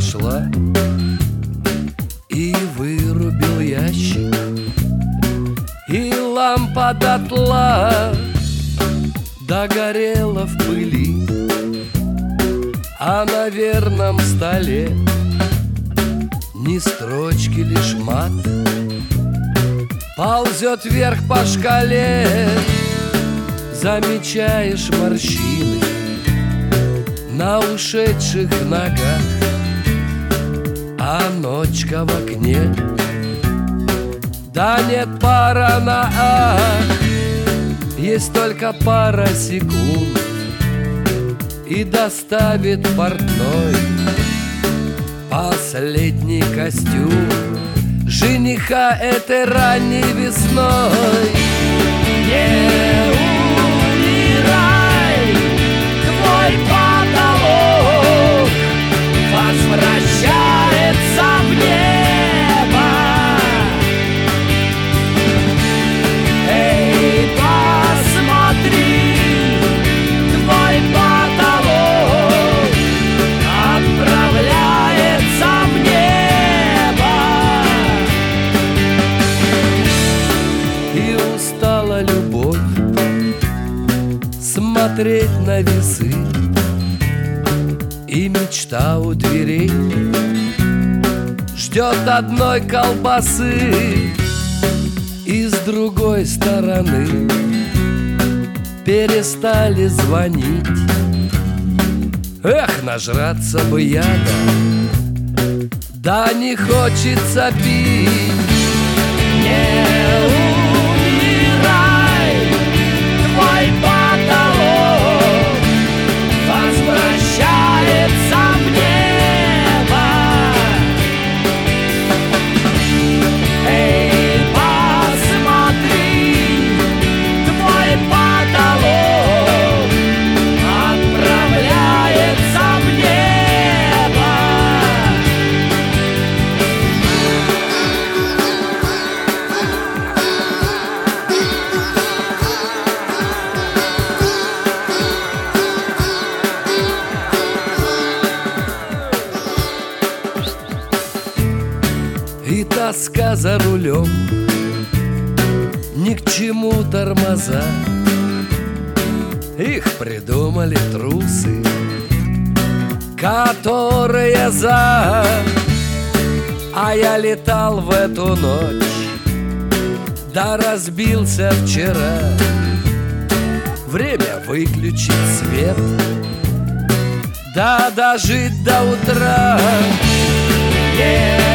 подошла и вырубил ящик, и лампа дотла догорела в пыли, а на верном столе ни строчки, лишь мат ползет вверх по шкале. Замечаешь морщины на ушедших ногах, а ночка в окне. Да нет, пара на ах, есть только пара секунд, и доставит портной последний костюм жениха этой ранней весной. Не умирай, твой потолок возвращается в небо. Эй, посмотри, твой потолок отправляется в небо. И устала любовь смотреть на весы, и мечта у дверей ждет одной колбасы. И с другой стороны перестали звонить. Эх, нажраться бы яда, да не хочется пить. Не умирай, твой потолок возвращается в небо. Эй, посмотри, твой потолок отправляется в небо. И тоска за рулем, ни к чему тормоза. Их придумали трусы, которые за. А я летал в эту ночь, да разбился вчера. Время выключить свет, да дожить до утра.